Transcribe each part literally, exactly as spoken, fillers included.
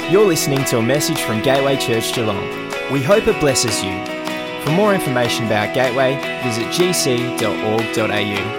You're listening to a message from Gateway Church Geelong. We hope it blesses you. For more information about Gateway, visit g c dot org dot a u.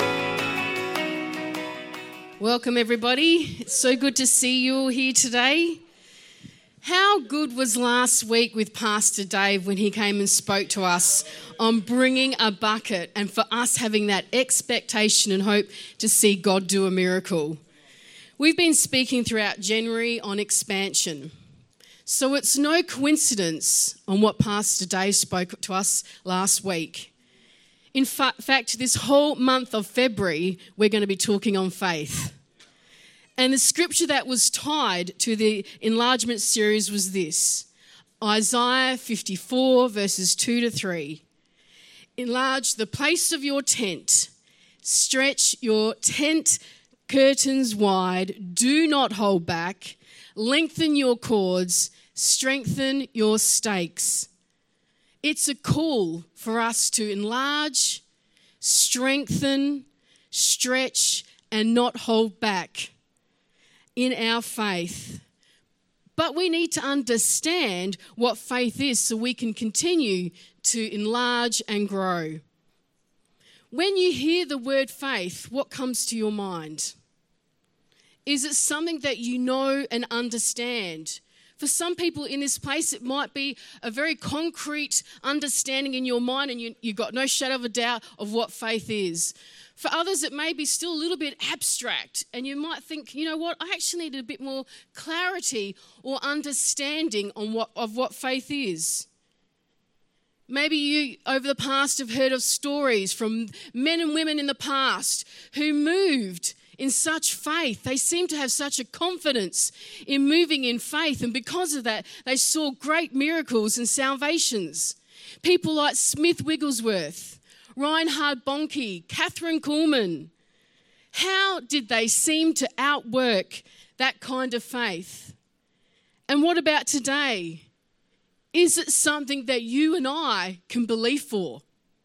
Welcome everybody. It's so good to see you all here today. How good was last week with Pastor Dave when he came and spoke to us on bringing a bucket and for us having that expectation and hope to see God do a miracle. We've been speaking throughout January on expansion. So it's no coincidence on what Pastor Dave spoke to us last week. In fa- fact, this whole month of February, we're going to be talking on faith. And the scripture that was tied to the enlargement series was this: Isaiah fifty-four, verses two to three. Enlarge the place of your tent, stretch your tent curtains wide, do not hold back, lengthen your cords, strengthen your stakes. It's a call for us to enlarge, strengthen, stretch, and not hold back in our faith. But we need to understand what faith is so we can continue to enlarge and grow. When you hear the word faith, what comes to your mind? Is it something that you know and understand? For some people in this place, it might be a very concrete understanding in your mind and you, you've got no shadow of a doubt of what faith is. For others, it may be still a little bit abstract and you might think, you know what, I actually need a bit more clarity or understanding on what of what faith is. Maybe you, over the past, have heard of stories from men and women in the past who moved in such faith. They seemed to have such a confidence in moving in faith, and because of that, they saw great miracles and salvations. People like Smith Wigglesworth, Reinhard Bonnke, Catherine Kuhlman. How did they seem to outwork that kind of faith? And what about today? Is it something that you and I can believe for?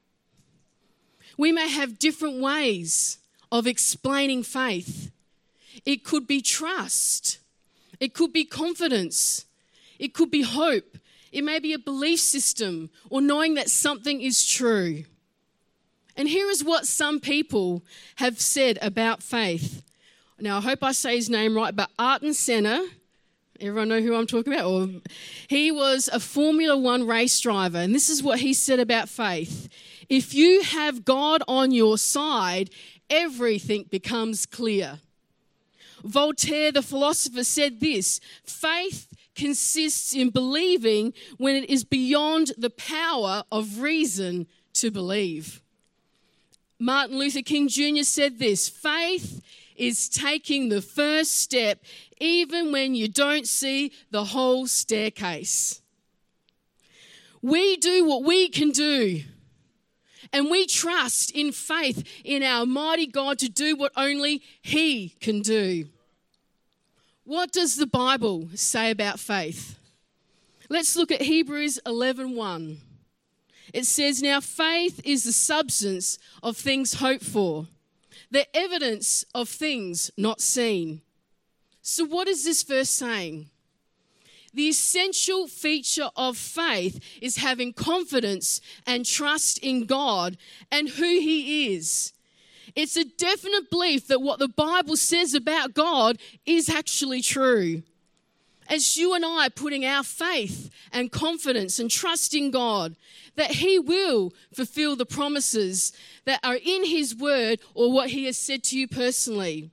We may have different ways of explaining faith. It could be trust. It could be confidence. It could be hope. It may be a belief system or knowing that something is true. And here is what some people have said about faith. Now, I hope I say his name right, but Ayrton Senna, everyone know who I'm talking about? Or, he was a Formula One race driver, and this is what he said about faith. If you have God on your side, everything becomes clear. Voltaire, the philosopher, said this: faith consists in believing when it is beyond the power of reason to believe. Martin Luther King Junior said this: faith is taking the first step even when you don't see the whole staircase. We do what we can do. And we trust in faith in our mighty God to do what only He can do. What does the Bible say about faith? Let's look at Hebrews eleven one. It says, now faith is the substance of things hoped for, the evidence of things not seen. So what is this verse saying? The essential feature of faith is having confidence and trust in God and who He is. It's a definite belief that what the Bible says about God is actually true. As you and I are putting our faith and confidence and trust in God, that He will fulfill the promises that are in His word or what He has said to you personally.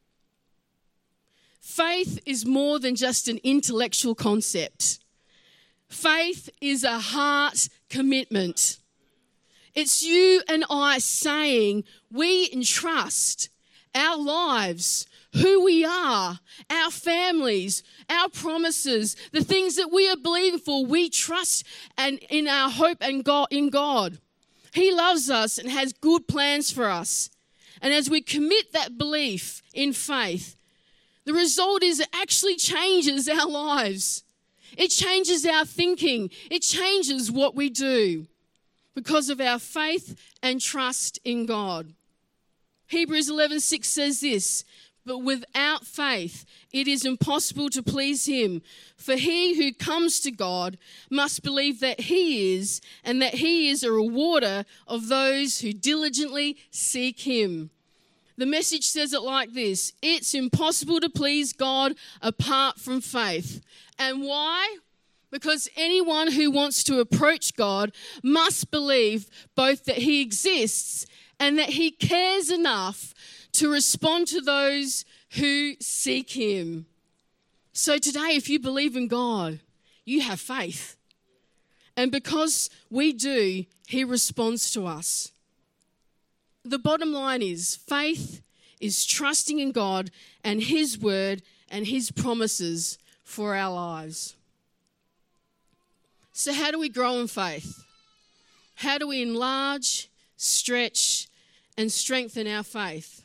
Faith is more than just an intellectual concept. Faith is a heart commitment. It's you and I saying we entrust our lives, who we are, our families, our promises, the things that we are believing for, we trust and in our hope and God, in God. He loves us and has good plans for us. And as we commit that belief in faith, the result is it actually changes our lives. It changes our thinking. It changes what we do because of our faith and trust in God. Hebrews eleven six says this: But without faith, it is impossible to please him. For he who comes to God must believe that he is, and that he is a rewarder of those who diligently seek him. The Message says it like this: it's impossible to please God apart from faith. And why? Because anyone who wants to approach God must believe both that he exists and that he cares enough to respond to those who seek him. So today, if you believe in God, you have faith. And because we do, he responds to us. The bottom line is, faith is trusting in God and his word and his promises for our lives. So how do we grow in faith? How do we enlarge, stretch, and strengthen our faith?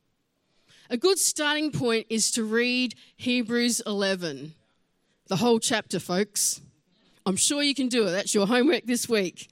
A good starting point is to read Hebrews eleven, the whole chapter, folks. I'm sure you can do it. That's your homework this week.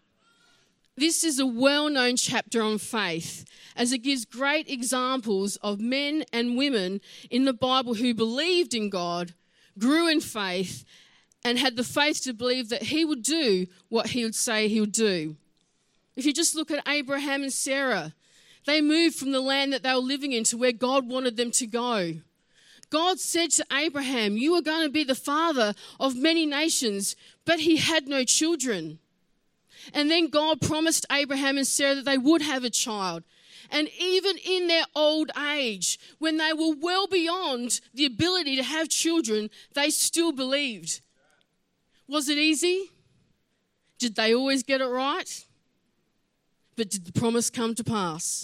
This is a well-known chapter on faith, as it gives great examples of men and women in the Bible who believed in God, grew in faith, and had the faith to believe that he would do what he would say he would do. If you just look at Abraham and Sarah, they moved from the land that they were living in to where God wanted them to go. God said to Abraham, you are going to be the father of many nations, but he had no children. And then God promised Abraham and Sarah that they would have a child. And even in their old age, when they were well beyond the ability to have children, they still believed. Was it easy? Did they always get it right? But did the promise come to pass?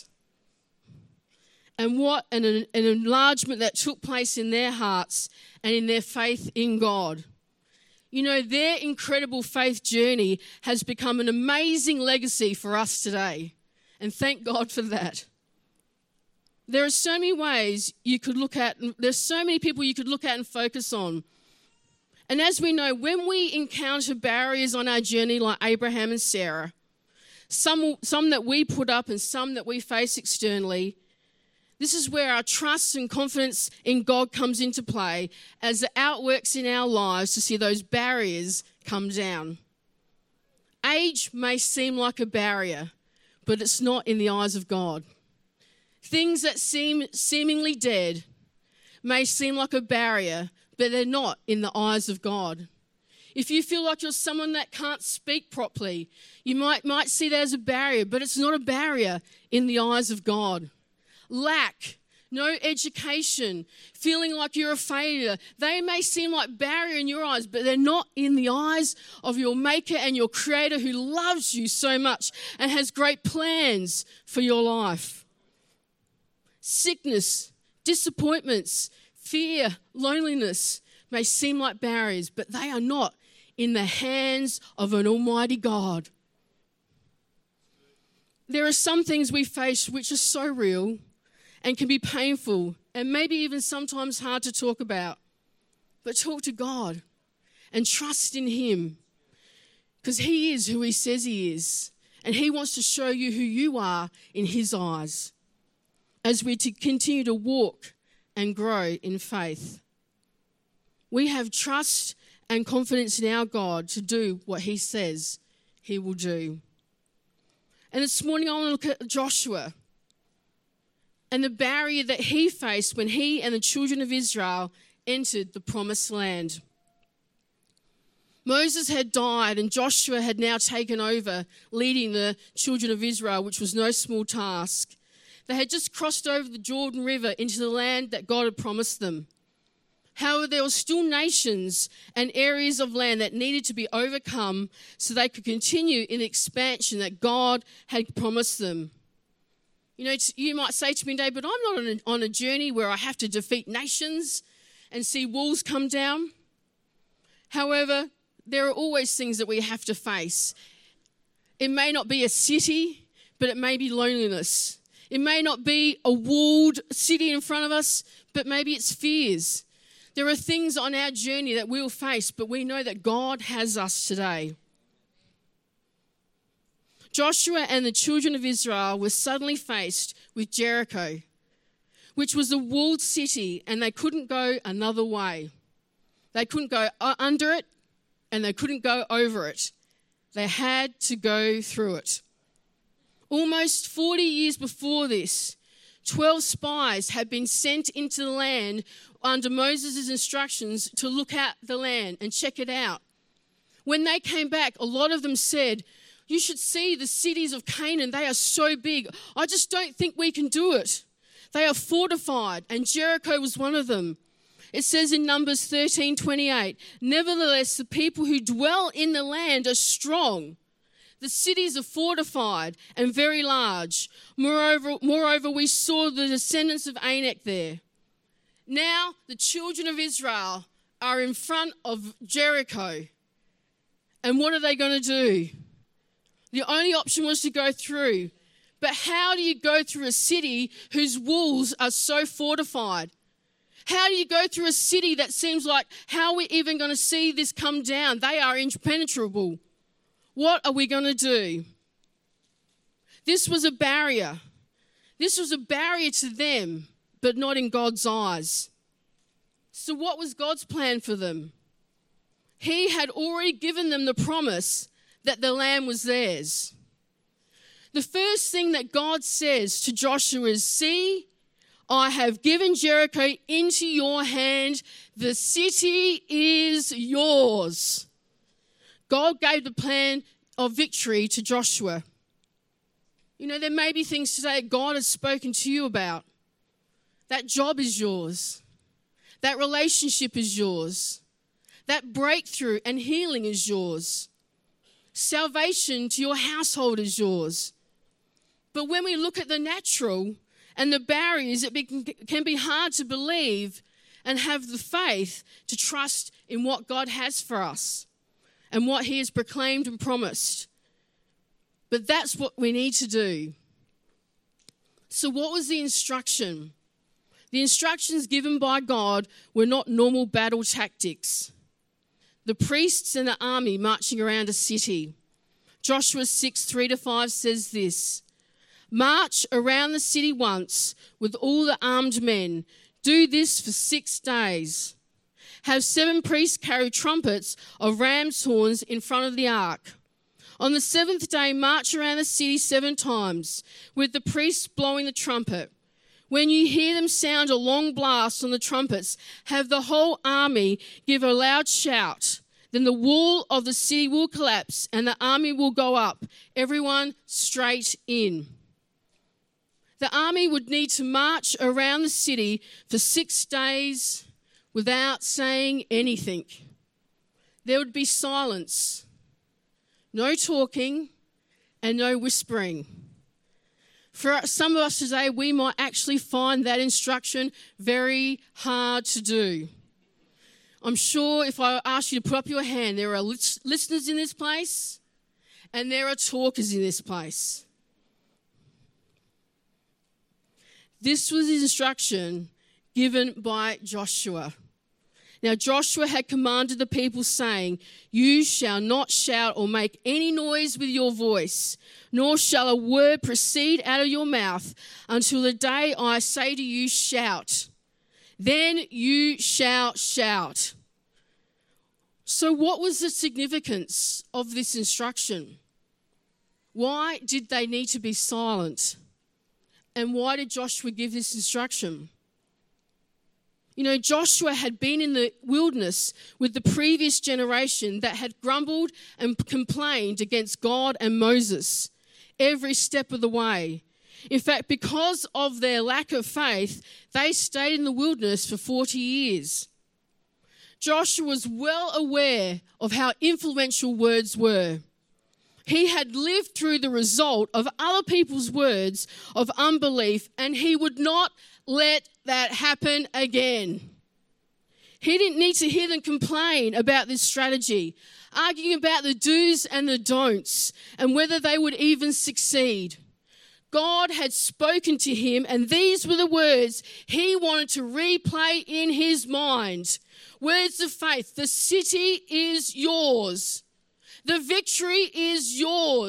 And what an, an enlargement that took place in their hearts and in their faith in God. You know, their incredible faith journey has become an amazing legacy for us today. And thank God for that. There are so many ways you could look at, there's so many people you could look at and focus on. And as we know, when we encounter barriers on our journey like Abraham and Sarah, some, some that we put up and some that we face externally, this is where our trust and confidence in God comes into play as it outworks in our lives to see those barriers come down. Age may seem like a barrier, but it's not in the eyes of God. Things that seem seemingly dead may seem like a barrier, but they're not in the eyes of God. If you feel like you're someone that can't speak properly, you might, might see that as a barrier, but it's not a barrier in the eyes of God. Lack, no education, feeling like you're a failure. They may seem like barrier in your eyes, but they're not in the eyes of your Maker and your Creator who loves you so much and has great plans for your life. Sickness, disappointments, fear, loneliness may seem like barriers, but they are not in the hands of an almighty God. There are some things we face which are so real and can be painful and maybe even sometimes hard to talk about. But talk to God and trust in him, because he is who he says he is, and he wants to show you who you are in his eyes as we to continue to walk and grow in faith. We have trust and confidence in our God to do what he says he will do. And this morning I want to look at Joshua and the barrier that he faced when he and the children of Israel entered the promised land. Moses had died and Joshua had now taken over leading the children of Israel, which was no small task. They had just crossed over the Jordan River into the land that God had promised them. However, there were still nations and areas of land that needed to be overcome so they could continue in the expansion that God had promised them. You know, you might say to me today, but I'm not on a, on a journey where I have to defeat nations and see walls come down. However, there are always things that we have to face. It may not be a city, but it may be loneliness. It may not be a walled city in front of us, but maybe it's fears. There are things on our journey that we'll face, but we know that God has us today. Joshua and the children of Israel were suddenly faced with Jericho, which was a walled city, and they couldn't go another way. They couldn't go under it, and they couldn't go over it. They had to go through it. Almost forty years before this, twelve spies had been sent into the land under Moses' instructions to look at the land and check it out. When they came back, a lot of them said, "You should see the cities of Canaan. They are so big. I just don't think we can do it. They are fortified," and Jericho was one of them. It says in Numbers thirteen twenty-eight, "Nevertheless, the people who dwell in the land are strong. The cities are fortified and very large. Moreover, moreover, we saw the descendants of Anak there." Now the children of Israel are in front of Jericho. And what are they going to do? The only option was to go through. But how do you go through a city whose walls are so fortified? How do you go through a city that seems like, how are we even going to see this come down? They are impenetrable. What are we going to do? This was a barrier. This was a barrier to them, but not in God's eyes. So what was God's plan for them? He had already given them the promise that the land was theirs. The first thing that God says to Joshua is, "See, I have given Jericho into your hand. The city is yours." God gave the plan of victory to Joshua. You know, there may be things today God has spoken to you about. That job is yours. That relationship is yours. That breakthrough and healing is yours. Salvation to your household is yours. But when we look at the natural and the barriers, it can be hard to believe and have the faith to trust in what God has for us and what he has proclaimed and promised. But that's what we need to do. So what was the instruction? The instructions given by God were not normal battle tactics. The priests and the army marching around a city. Joshua six, three to five says this, "March around the city once with all the armed men. Do this for six days. Have seven priests carry trumpets of ram's horns in front of the ark. On the seventh day, march around the city seven times, with the priests blowing the trumpet. When you hear them sound a long blast on the trumpets, have the whole army give a loud shout. Then the wall of the city will collapse and the army will go up, everyone straight in." The army would need to march around the city for six days without saying anything. There would be silence, no talking, and no whispering. For some of us today, we might actually find that instruction very hard to do. I'm sure if I ask you to put up your hand, there are listeners in this place and there are talkers in this place. This was the instruction given by Joshua. Now Joshua had commanded the people, saying, "You shall not shout or make any noise with your voice, nor shall a word proceed out of your mouth until the day I say to you, shout. Then you shall shout." So what was the significance of this instruction? Why did they need to be silent? And why did Joshua give this instruction? You know, Joshua had been in the wilderness with the previous generation that had grumbled and complained against God and Moses every step of the way. In fact, because of their lack of faith, they stayed in the wilderness for forty years. Joshua was well aware of how influential words were. He had lived through the result of other people's words of unbelief, and he would not let that happen again. He didn't need to hear them complain about this strategy, arguing about the do's and the don'ts, and whether they would even succeed. God had spoken to him, and these were the words he wanted to replay in his mind. Words of faith. The city is yours. The victory is yours.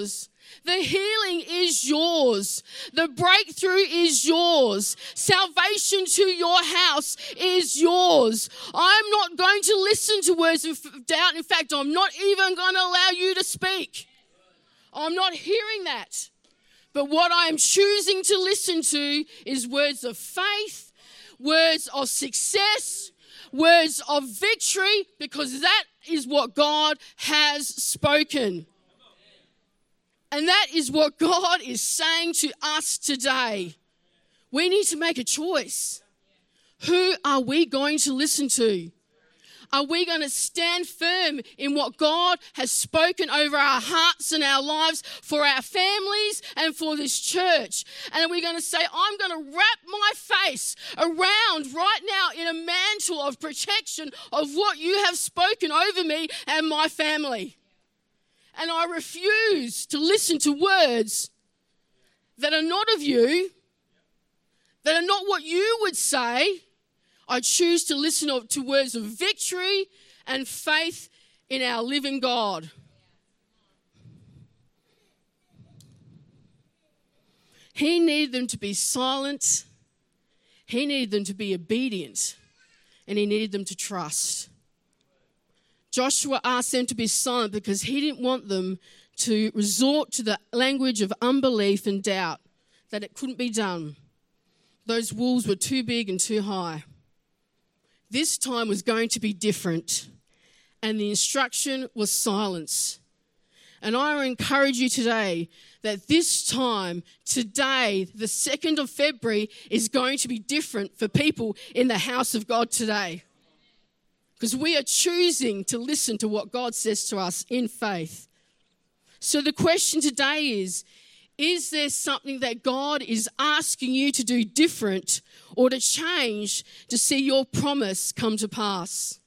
The healing is yours. The breakthrough is yours. Salvation to your house is yours. I'm not going to listen to words of doubt. In fact, I'm not even going to allow you to speak. I'm not hearing that. But what I am choosing to listen to is words of faith, words of success, words of victory, because that is what God has spoken. And that is what God is saying to us today. We need to make a choice. Who are we going to listen to? Are we going to stand firm in what God has spoken over our hearts and our lives for our families and for this church? And are we going to say, I'm going to wrap my face around right now in a mantle of protection of what you have spoken over me and my family? And I refuse to listen to words that are not of you, that are not what you would say. I choose to listen to words of victory and faith in our living God. He needed them to be silent. He needed them to be obedient. And he needed them to trust. Joshua asked them to be silent because he didn't want them to resort to the language of unbelief and doubt that it couldn't be done. Those walls were too big and too high. This time was going to be different, and the instruction was silence. And I encourage you today that this time, today, the second of February, is going to be different for people in the house of God today. Because we are choosing to listen to what God says to us in faith. So the question today is, is there something that God is asking you to do different or to change to see your promise come to pass?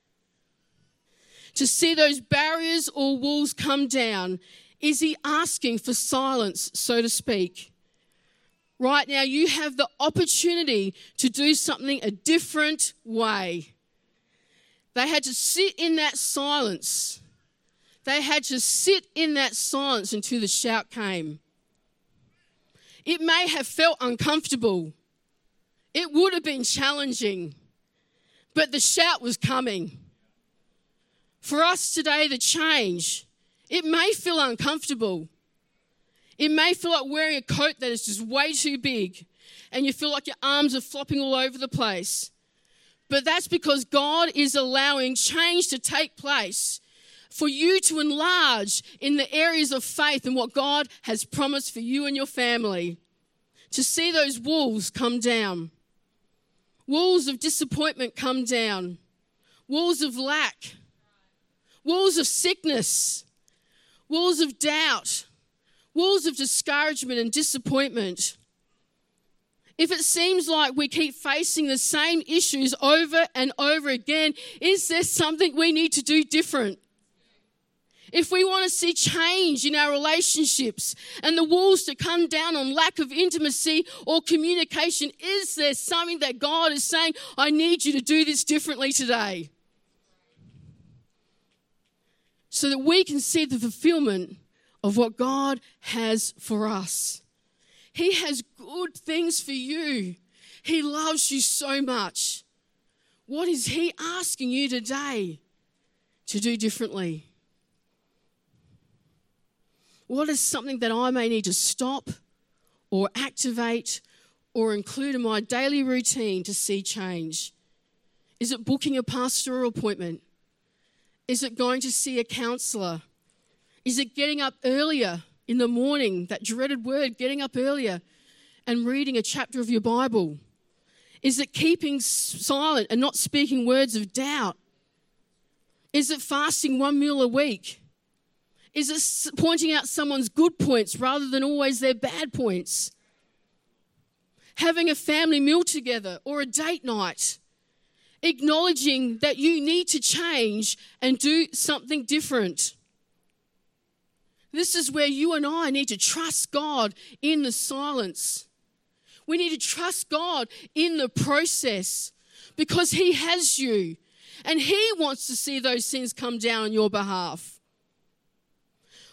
To see those barriers or walls come down, is he asking for silence, so to speak? Right now, you have the opportunity to do something a different way. They had to sit in that silence. They had to sit in that silence until the shout came. It may have felt uncomfortable. It would have been challenging. But the shout was coming. For us today, the change, it may feel uncomfortable. It may feel like wearing a coat that is just way too big and you feel like your arms are flopping all over the place. But that's because God is allowing change to take place for you to enlarge in the areas of faith and what God has promised for you and your family. To see those walls come down. Walls of disappointment come down. Walls of lack. Walls of sickness. Walls of doubt. Walls of discouragement and disappointment. If it seems like we keep facing the same issues over and over again, is there something we need to do different? If we want to see change in our relationships and the walls to come down on lack of intimacy or communication, is there something that God is saying, I need you to do this differently today? So that we can see the fulfillment of what God has for us. He has good things for you. He loves you so much. What is he asking you today to do differently? What is something that I may need to stop or activate or include in my daily routine to see change? Is it booking a pastoral appointment? Is it going to see a counsellor? Is it getting up earlier in the morning, that dreaded word, getting up earlier and reading a chapter of your Bible? Is it keeping silent and not speaking words of doubt? Is it fasting one meal a week? Is it pointing out someone's good points rather than always their bad points? Having a family meal together or a date night? Acknowledging that you need to change and do something different. This is where you and I need to trust God in the silence. We need to trust God in the process because he has you and he wants to see those things come down on your behalf.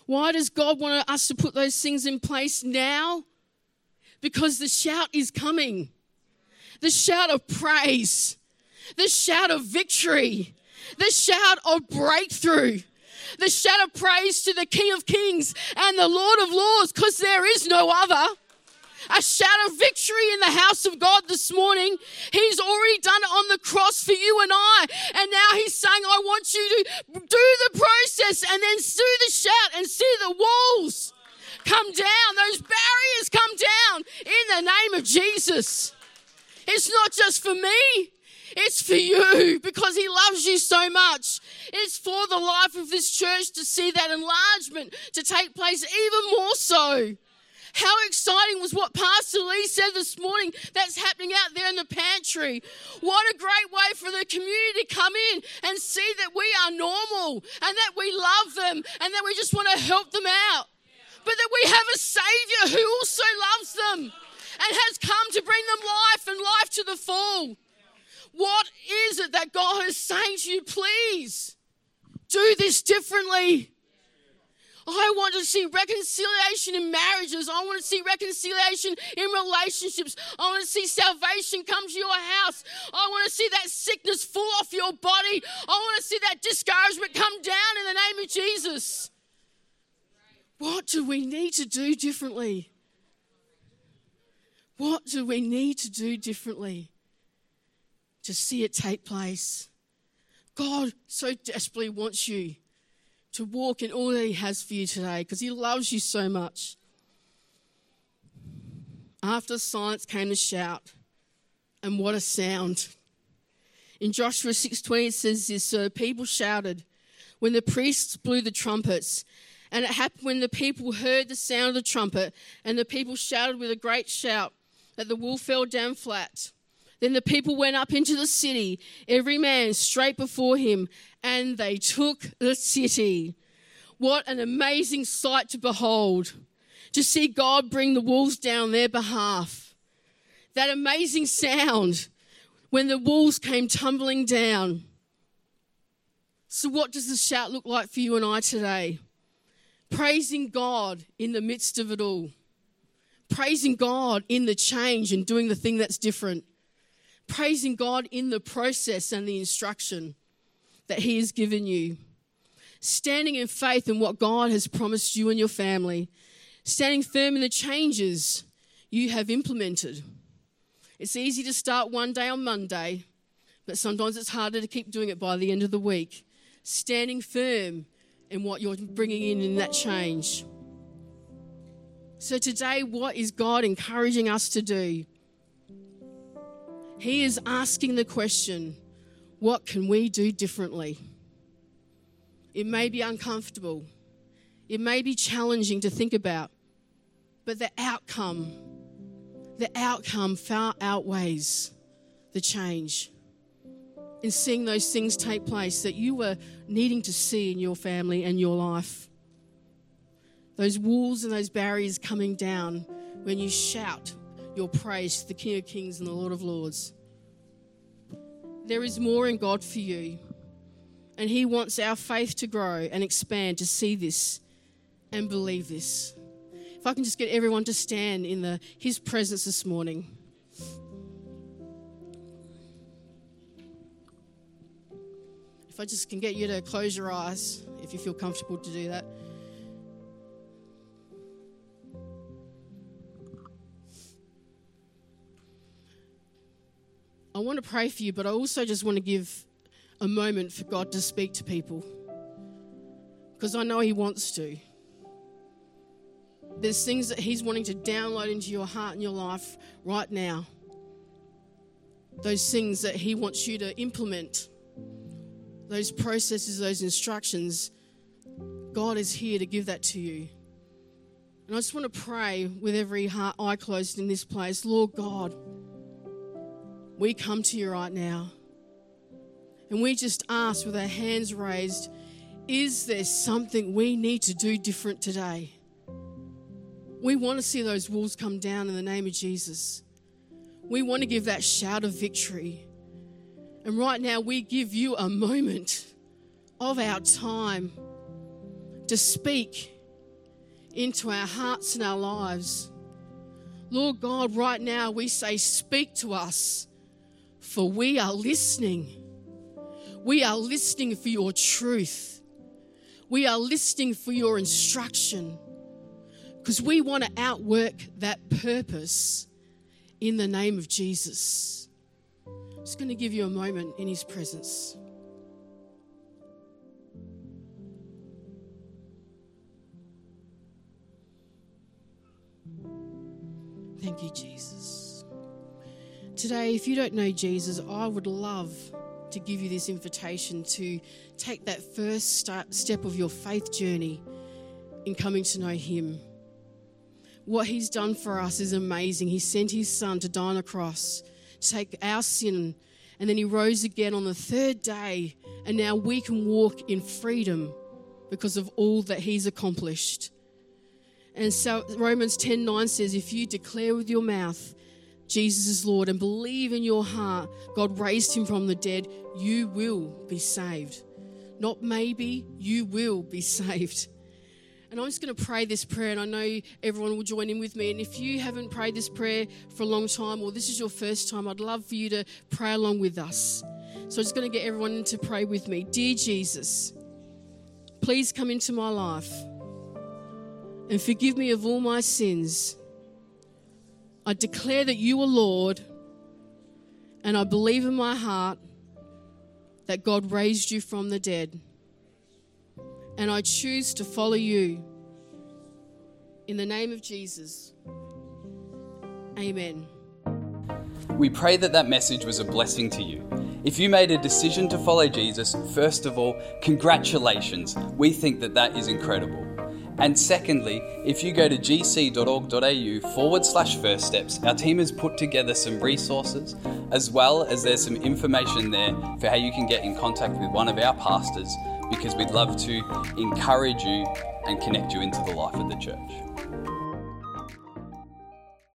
Why does God want us to put those things in place now? Because the shout is coming. The shout of praise. The shout of victory. The shout of breakthrough. The shout of praise to the King of Kings and the Lord of Lords, because there is no other. A shout of victory in the house of God this morning. He's already done it on the cross for you and I. And now he's saying, I want you to do the process and then do the shout and see the walls come down. Those barriers come down in the name of Jesus. It's not just for me. It's for you, because he loves you so much. It's for the life of this church to see that enlargement to take place even more so. How exciting was what Pastor Lee said this morning that's happening out there in the pantry. What a great way for the community to come in and see that we are normal and that we love them and that we just want to help them out. But that we have a Saviour who also loves them and has come to bring them life and life to the full. What is it that God is saying to you? Please do this differently. I want to see reconciliation in marriages. I want to see reconciliation in relationships. I want to see salvation come to your house. I want to see that sickness fall off your body. I want to see that discouragement come down in the name of Jesus. What do we need to do differently? What do we need to do differently to see it take place? God so desperately wants you to walk in all that he has for you today, because he loves you so much. After silence came the shout, and what a sound. In Joshua six twenty it says this, so people shouted when the priests blew the trumpets, and it happened when the people heard the sound of the trumpet, and the people shouted with a great shout, that the wall fell down flat. Then the people went up into the city, every man straight before him, and they took the city. What an amazing sight to behold, to see God bring the walls down on their behalf. That amazing sound when the walls came tumbling down. So what does the shout look like for you and I today? Praising God in the midst of it all. Praising God in the change and doing the thing that's different. Praising God in the process and the instruction that he has given you. Standing in faith in what God has promised you and your family. Standing firm in the changes you have implemented. It's easy to start one day on Monday, but sometimes it's harder to keep doing it by the end of the week. Standing firm in what you're bringing in in that change. So today, what is God encouraging us to do? He is asking the question, what can we do differently? It may be uncomfortable. It may be challenging to think about. But the outcome, the outcome far outweighs the change. In seeing those things take place that you were needing to see in your family and your life. Those walls and those barriers coming down when you shout your praise to the King of Kings and the Lord of Lords. There is more in God for you. And he wants our faith to grow and expand to see this and believe this. If I can just get everyone to stand in the his presence this morning. If I just can get you to close your eyes, if you feel comfortable to do that. I want to pray for you, but I also just want to give a moment for God to speak to people, because I know he wants to. There's things that he's wanting to download into your heart and your life right now. Those things that he wants you to implement. Those processes, those instructions. God is here to give that to you. And I just want to pray with every heart, eye closed in this place. Lord God, we come to you right now. And we just ask with our hands raised, is there something we need to do different today? We want to see those walls come down in the name of Jesus. We want to give that shout of victory. And right now we give you a moment of our time to speak into our hearts and our lives. Lord God, right now we say, speak to us, for we are listening. We are listening for your truth. We are listening for your instruction, because we want to outwork that purpose in the name of Jesus. I'm just going to give you a moment in his presence. Thank you, Jesus. Today, if you don't know Jesus, I would love to give you this invitation to take that first start, step of your faith journey in coming to know him. What he's done for us is amazing. He sent his son to die on a cross, to take our sin, and then he rose again on the third day, and now we can walk in freedom because of all that he's accomplished. And so Romans ten nine says, if you declare with your mouth Jesus is Lord and believe in your heart God raised him from the dead, you will be saved. Not maybe, you will be saved. And I'm just going to pray this prayer, and I know everyone will join in with me. And if you haven't prayed this prayer for a long time, or this is your first time, I'd love for you to pray along with us. So I'm just going to get everyone to pray with me. Dear Jesus, please come into my life and forgive me of all my sins. I declare that you are Lord, and I believe in my heart that God raised you from the dead. And I choose to follow you. In the name of Jesus, amen. We pray that that message was a blessing to you. If you made a decision to follow Jesus, first of all, congratulations. We think that that is incredible. And secondly, if you go to gc.org.au forward slash first steps, our team has put together some resources, as well as there's some information there for how you can get in contact with one of our pastors, because we'd love to encourage you and connect you into the life of the church.